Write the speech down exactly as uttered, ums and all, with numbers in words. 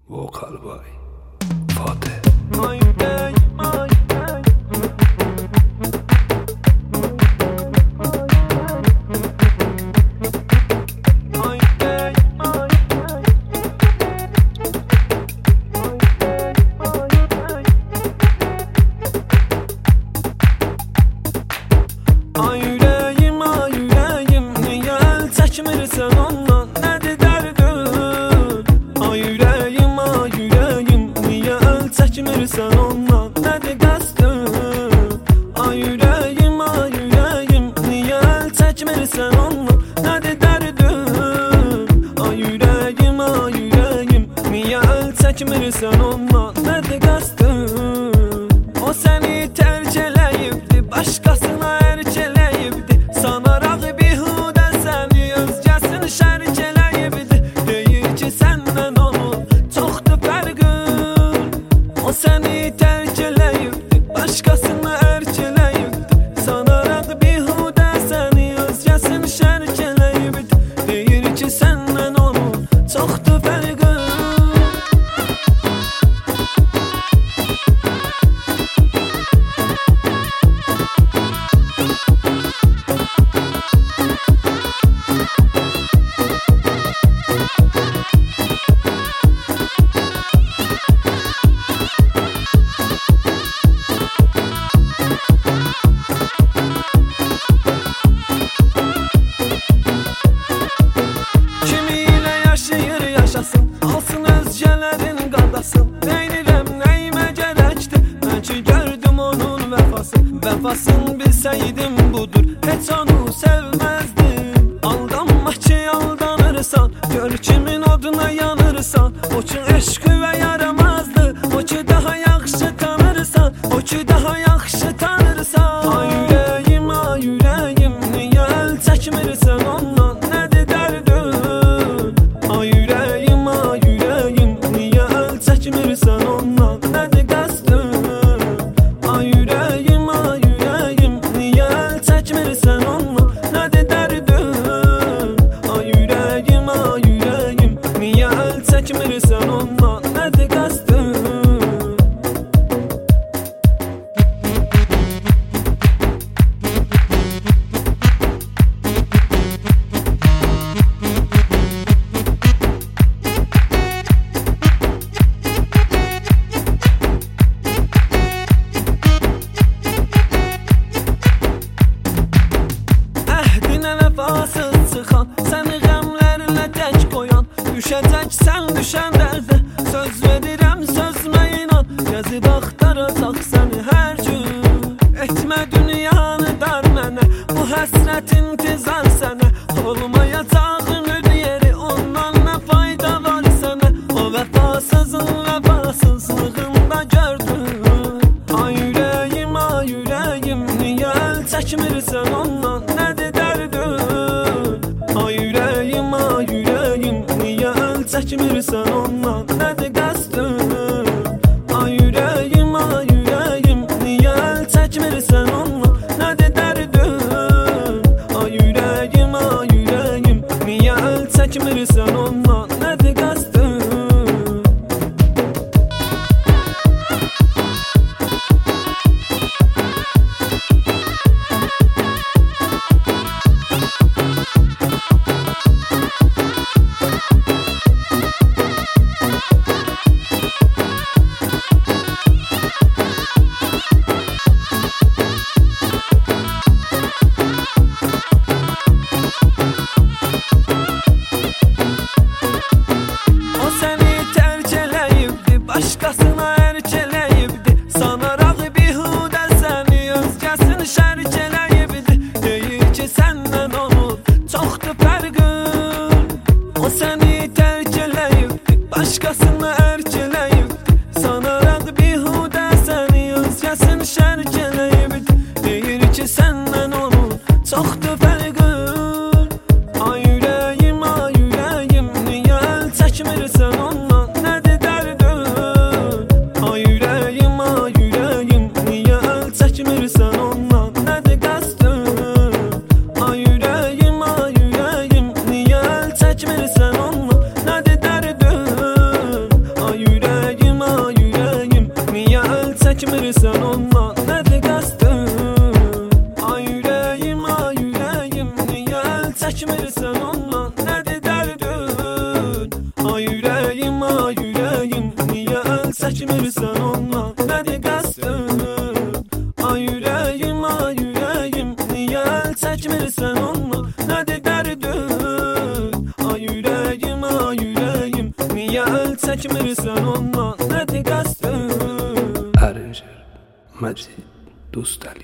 Vocal by Fateh. Ay yüreğim, ay yüreğim, niye el çekmirsen ondan, nedir derdin? Ay yüreğim, ay yüreğim, niye el çekmirsen ondan, nedir qəsdin? Ay yüreğim, ay yüreğim, niye el çekmirsen ondan, nedir derdin? Ay yüreğim, ay yüreğim, niye el çekmirsen ondan, nedir qəsdin? O seni terk eləyibdi, başqasına erkeləyibdi, sanaraq bihudə səni özgəsin şərik eləyibdi. Deyir ki səndən onun çoxdur fərqin. O səni tərk eləyibdi, başqasına erkeləyibdi, sanaraq bihudə səni özgəsin şərik eləyibdi. Deyir ki səndən onun çoxdur fərqin. Alsın özgələrin qadasın, neynirəm, nəyimə gərəkdir, mən ki gördüm onun vəfasın. Vəfasın bilsəydim budur, heç onu sevməzdim. Aldanma ki aldanırsan, gör kimin oduna yanırsan. O ki eşqüvə yaramazdı, o ki daha yaxşı tanırsan, o ki daha yaxşı tanırsan. Ay yüreğim, ay yüreğim, niyə el çəkmirsən ondan, nədir dərdin? Ay yüreğim, ay yüreğim, niyə el çəkmirsən ondan, nədir qəsdin? Ay yüreğim, ay yüreğim, niyə el çəkmirsən ondan, nədir dərdin? Ay yüreğim, ay yüreğim, niyə el çəkmirsən ondan, nədir qəsdin? Vəfasız çıxan, səni qəmlərlə tək qoyan, düşəcəksən düşən dərdə, söz verirəm sözmə inan. Gəzib axtaracaq səni hər gün, etmə dünyanı dar mənə, bu həsrət intizar sənə. Olmayacağın ödəyəri, ondan nə fayda var sənə, o vəfasızın vəfasızlığında gördün. Ay yüreğim, ay yüreğim, niyə el çəkmirsən ondan, nədir dərdin? Ay yüreğim, ay yüreğim, niyə el çəkmirsən ondan, nədir qəsdin? Ay yüreğim, ay yüreğim, niyə el çəkmirsən ondan, nədir dərdin? Ay yüreğim, ay yüreğim, niyə el çəkmirsən ondan, nədir qəsdin? Başqasına erkeləyibdi, sanaraq bihudə səni özgəsin şərik eləyibdi. Deyir ki səndən onun çoxdur fərqin. O səni tərk eləyibdi, başqasına erkeləyibdi, sanaraq bihudə səni özgəsin şərik eləyibdi. Deyir ki səndən onun çoxdur fərqin. Ay yüreğim, ay yüreğim, niyə el çəkmirsən ondan, nədir dərdin? Ay yüreğim, ay yüreğim, niyə el çəkmirsən ondan, nədir qəsdin? Ay yüreğim, ay yüreğim, niyə el çəkmirsən ondan, nədir dərdin? Ay çəkmirsən ondan, nədir qəsdin? Ay ürəyim, ay ürəyim, niyə əl çəkmirsən ondan, nədir dərdin? Ay ürəyim, ay ürəyim, niyə əl çəkmirsən ondan, nədir qəsdin? Ay ürəyim, ay ürəyim, niyə əl çəkmirsən ondan, nədir dərdin? Ay ürəyim, ay ürəyim, niyə əl çəkmirsən ondan, nədir qəsdin? Aranjör Majid Dostali.